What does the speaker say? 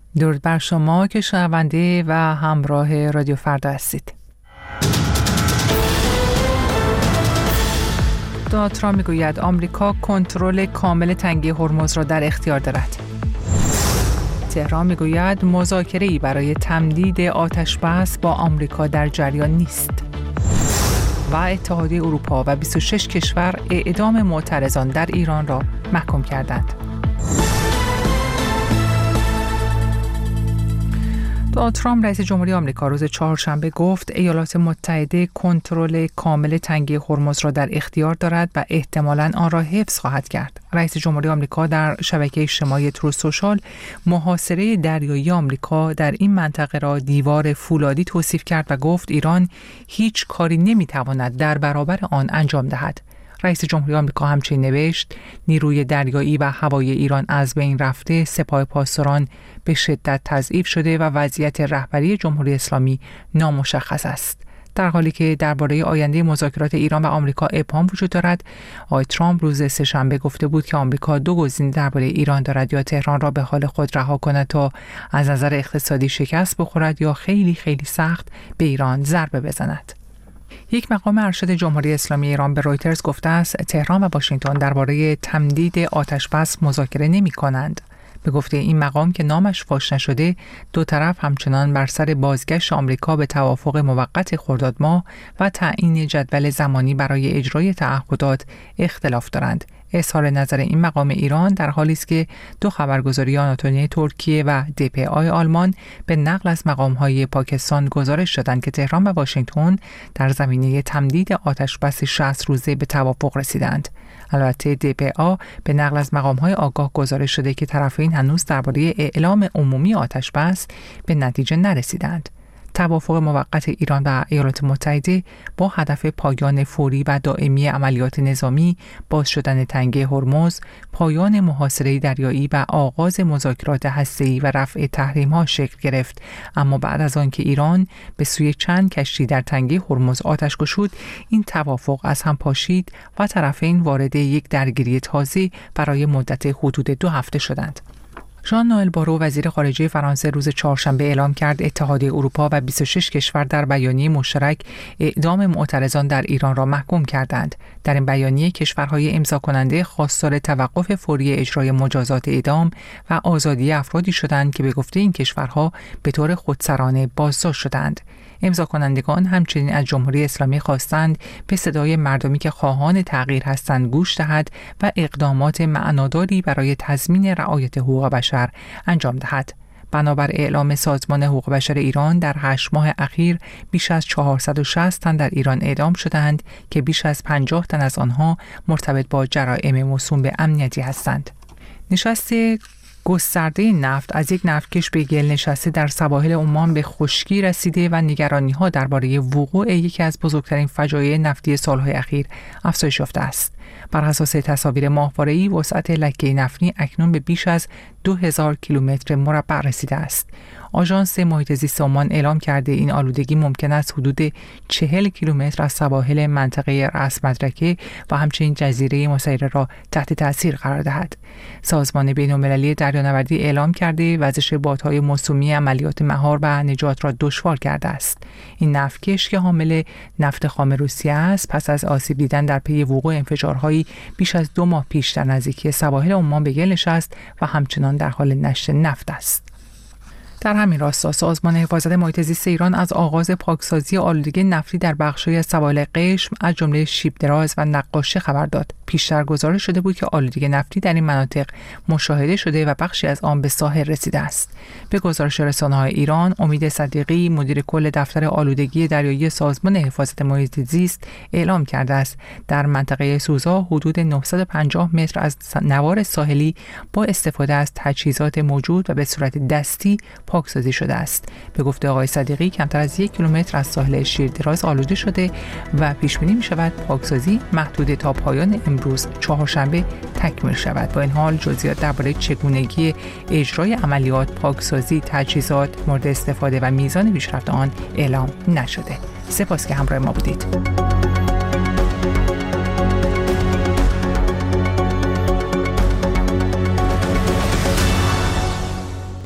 درود بر شما که شنونده و همراه رادیو فردا هستید. دونالد ترامپ میگوید آمریکا کنترل کامل تنگه هرمز را در اختیار دارد. تهران میگوید مذاکره‌ای برای تمدید آتش‌بس با آمریکا در جریان نیست. و اتحادیه اروپا و 26 کشور اعدام معترضان در ایران را محکوم کردند. دونالد ترامپ رئیس جمهوری آمریکا روز چهارشنبه گفت ایالات متحده کنترل کامل تنگه هرمز را در اختیار دارد و احتمالاً آن را حفظ خواهد کرد. رئیس جمهوری آمریکا در شبکه اجتماعی تروث سوشال محاصره دریایی آمریکا در این منطقه را دیوار فولادی توصیف کرد و گفت ایران هیچ کاری نمی‌تواند در برابر آن انجام دهد. رئیس جمهوری آمریکا همچنین نوشت نیروی دریایی و هوایی ایران از بین رفته، سپاه پاسداران به شدت تضعیف شده و وضعیت رهبری جمهوری اسلامی نامشخص است. در حالی که درباره آینده مذاکرات ایران و آمریکا ابهام وجود دارد، آقای ترامپ روز سه‌شنبه گفته بود که آمریکا دو گزینه درباره ایران دارد: یا تهران را به حال خود رها کند تا از نظر اقتصادی شکست بخورد، یا خیلی سخت به ایران ضربه بزند. یک مقام ارشد جمهوری اسلامی ایران به رویترز گفته است تهران و واشنگتن درباره تمدید آتش‌بس مذاکره نمی‌کنند. به گفته این مقام که نامش فاش نشده، دو طرف همچنان بر سر بازگشت آمریکا به توافق موقت خرداد ماه و تعیین جدول زمانی برای اجرای تعهدات اختلاف دارند. اظهار نظر این مقام ایران در حالی است که دو خبرگزاری آناتولی ترکیه و DPA آلمان به نقل از مقام‌های پاکستان گزارش دادند که تهران و واشنگتن در زمینه تمدید آتش‌بس 60 روزه به توافق رسیدند. البته DPA به نقل از مقام‌های آگاه گزارش شده که طرفین هنوز درباره اعلام عمومی آتش‌بس به نتیجه نرسیدند. توافق موقت ایران و ایالات متحده با هدف پایان فوری و دائمی عملیات نظامی، باز شدن تنگه هرمز، پایان محاصره دریایی و آغاز مذاکرات هسته‌ای و رفع تحریم‌ها شکل گرفت. اما بعد از آنکه ایران به سوی چند کشتی در تنگه هرمز آتش گشود، این توافق از هم پاشید و طرفین وارد یک درگیری تازه برای مدت حدود 2 هفته شدند. ژان نوئل بارو وزیر خارجه فرانسه روز چهارشنبه اعلام کرد اتحادیه اروپا و 26 کشور در بیانیه مشترک اعدام معترضان در ایران را محکوم کردند. در این بیانیه کشورهای امضا کننده خواستار توقف فوری اجرای مجازات اعدام و آزادی افرادی شدند که به گفته این کشورها به طور خودسرانه بازداشت شدند. امضا کنندگان همچنین از جمهوری اسلامی خواستند به صدای مردمی که خواهان تغییر هستند گوش دهد و اقدامات معناداری برای تضمین رعایت حقوق بشر انجام دهد. بنابر اعلام سازمان حقوق بشر ایران در 8 ماه اخیر بیش از 460 تن در ایران اعدام شدند که بیش از 50 تن از آنها مرتبط با جرائم موسوم به امنیتی هستند. نشست گسترده نفت از یک نفتکش به گل نشسته در سواحل عمان به خشکی رسیده و نگرانی‌ها درباره وقوع یکی از بزرگترین فجایع نفتی سالهای اخیر افزایش یافته است. بر اساس تصاویر ماهواره‌ای وسعت لکه نفتی اکنون به بیش از 2000 کیلومتر مربع رسیده است. آژانس محیط زیست عمان اعلام کرده این آلودگی ممکن است حدود 40 کیلومتر از سواحل منطقه رأس مدرکه و همچنین جزیره مسیره را تحت تاثیر قرار دهد. سازمان بین‌المللی دریانوردی اعلام کرده وزش بادهای موسومی عملیات مهار و نجات را دشوار کرده است. این نفتکش که حامل نفت خام روسیه است، پس از آسیب دیدن در پی وقوع انفجارهایی بیش از 2 ماه پیش در نزدیکی سواحل عمان به گل نشست و همچنان در حال نشت نفت است. در همین راستا سازمان حفاظت محیط زیست ایران از آغاز پاکسازی آلودگی نفتی در بخش‌های از سواحل قشم از جمله شیب دراز و نقاشه خبر داد. پیشتر گزارش شده بود که آلودگی نفتی در این مناطق مشاهده شده و بخشی از آن به ساحل رسیده است. به گزارش رسانه‌های ایران، امید صدیقی مدیر کل دفتر آلودگی دریایی سازمان حفاظت محیط زیست اعلام کرده است در منطقه سوزا حدود 950 متر از نوار ساحلی با استفاده از تجهیزات موجود و به صورت دستی پاکسازی شده است. به گفته آقای صدیقی کمتر از 1 کیلومتر از ساحل شیردراز آلوده شده و پیش بینی می شود پاکسازی محدود تا پایان امروز چهارشنبه تکمیل شود. با این حال جزئیات درباره چگونگی اجرای عملیات پاکسازی، تجهیزات مورد استفاده و میزان پیشرفت آن اعلام نشده. سپاس که همراه ما بودید.